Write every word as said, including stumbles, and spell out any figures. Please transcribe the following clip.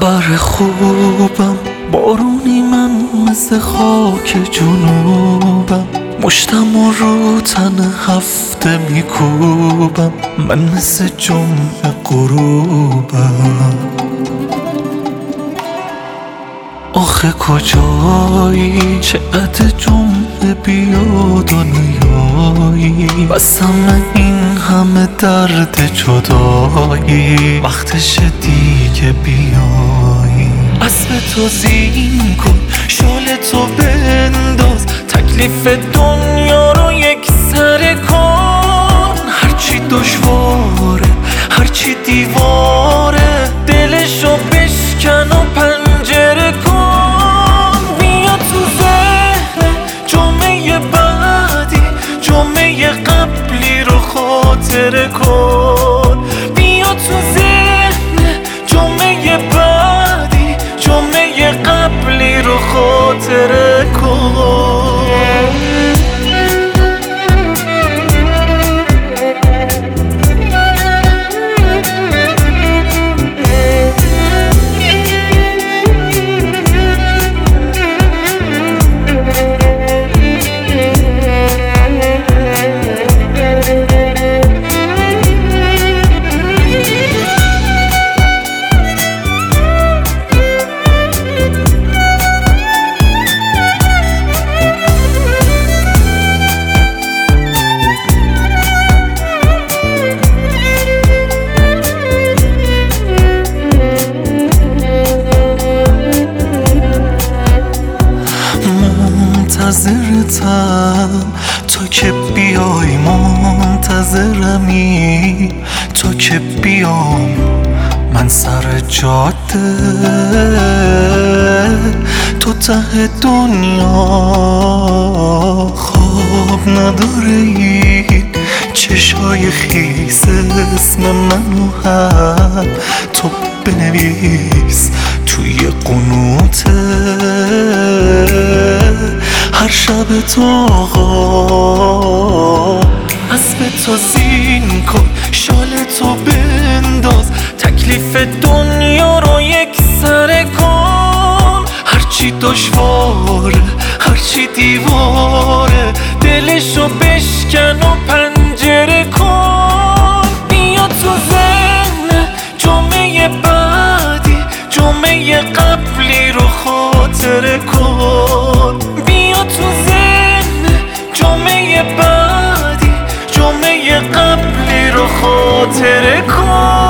خبر خوبم، بارونی من مثل خاک جنوبم، مشتم و رو تن هفته میکوبم، من مثل جمعه غروبم. آخه کجایی چه عد جمعه بیاد و نیایی، بسم این همه درد جدایی، وقتش دیگه بیایی. اسب تو زین کن، شال تو بنداز، تکلیف دنیا رو یک سره کن. هرچی دشواره هرچی دیواره، دلشو بشکن و پنجره کن. بیا تو ذهن جمعه بعدی، جمعه قبلی رو خاطره کن. بیا تو ذهن جمعه بعدی، جمعه قبلی رو خاطره کن. منتظرتم تو که بیای، منتظرمی تو که بیام من سر جاده. تو ته دنیا خواب نداره این چشای خیس، اسم منو هم تو بنویس توی قنوته. هر شب تو آقا اسب تو زین کن، شال تو بنداز، تکلیف دنیا رو یک سره کن. هرچی دشواره هرچی دیواره، دلشو بشکن و پنجره کن. بیا تو ذهن جمعه بعدی، جمعه قبلی رو خاطره کن. بیا تو ذهن جمعه بعدی، جمعه قبلی رو خاطره کن.